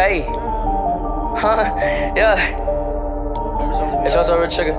Hey, huh? Yeah. It's also a trigger.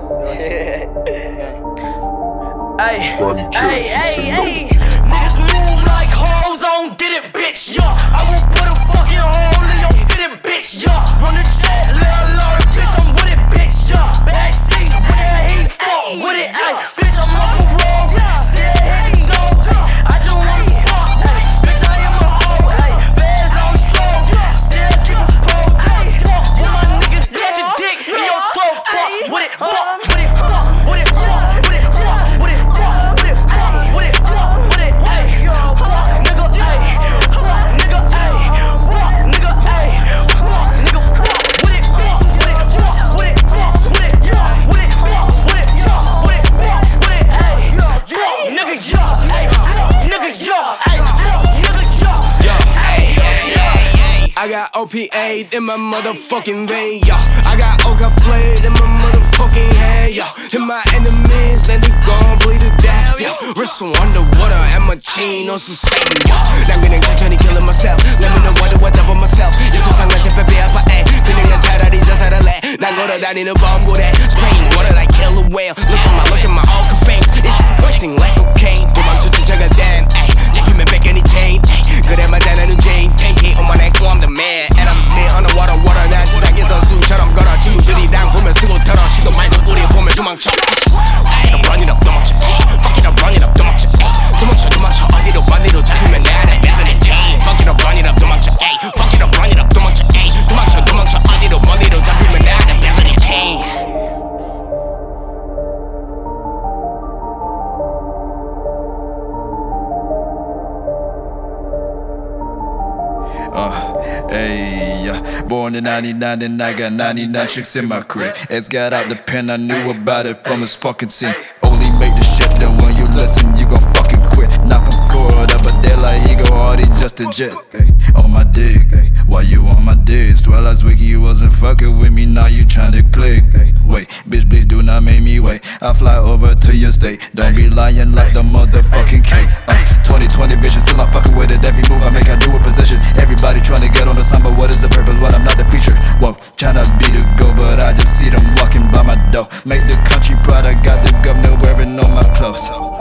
Hey, hey. Niggas move like hoes on did it, bitch. Yeah, I will put a fucking hole in your fitted, bitch. Yeah, run the jet, little Lord, bitch. I'm with it, bitch. Yeah, backseat with that heat, fuck with it. Ay, bitch, I'm on parole, still hitting dope. I just wanna fuck, ay, bitch. I am a hoe, ay. Feds on stroke, still keep a pole. Ay, fuck with my niggas, catch a dick in your throat. Fuck with it, fuck with it, fuck with it, fuck with it, fuck with it, fuck with it, fuck with it, fuck with it, ay, fuck nigga, ay, fuck nigga, ay, fuck nigga, ay, fuck nigga, fuck with it, fuck with it, fuck with it, fuck with it, fuck with it, fuck with it, fuck with it, fuck with it, ay, fuck nigga, yo, ay, fuck nigga, yo, ay, fuck nigga, yo, ay. I got OPA in my motherfucking vein, yo. I got Oka played in my motherfucking head, yo. And my enemies, and they gon' bleed to death, yo. Wrist underwater and my chain on some Satan, yo. 난 그냥 천천히 killing myself. Let me know what up on myself. 이 세상 나한테 빼빼 아파해. 그냥 차라리 자살할래. 난 걸어다니는 범고래. Spraying water like killer whale. Look at my Oka face. It's reversing like cocaine. 도망쳐 쫓아가 damn, ayy. 잡히면 뺏겨니 chain, ayy. 그래 맞아 나는 Jane. 10K on my neck, oh I'm the man. And I'm still underwater, water. 난 지상에서 수처럼 걸어. 친구들이랑 보면 쓰고 털어. 시도 말고 우리 보면 도망쳐. Fuck it up, run it up, 도망쳐. Fuck it up, run it up, 도망쳐. 도망쳐 어디로 반대로 잡히면 나는 뺏어내 chain. Fuck it up, run it up, 도망쳐. Fuck it up, run it up, 도망쳐. 도망쳐 어디로 반대로 잡히면 나는 뺏어내 chain. Hey, born in 99 and I got 99 chicks in my crib. Ex got out the pen, I knew about it from his fucking team. Only make the shit that when you listen, you gon' fucking quit. Not from Florida, but they like he go hard, he's just a jet. Ay, on my dick, ay, why you on my dick? Well, last week you wasn't fucking with me, now you tryna click. Ay, wait, bitch, please do not make me wait. I fly over to your state, don't be lying like the motherfucking cake. 2020 vision, still I'm fucking with it. Every move I make, I do with position. Everybody tryna get on the sign, but what is the purpose when I'm not the feature? Whoa, tryna be the go, but I just see them walking by my door. Make the country proud, I got the governor wearing on my clothes.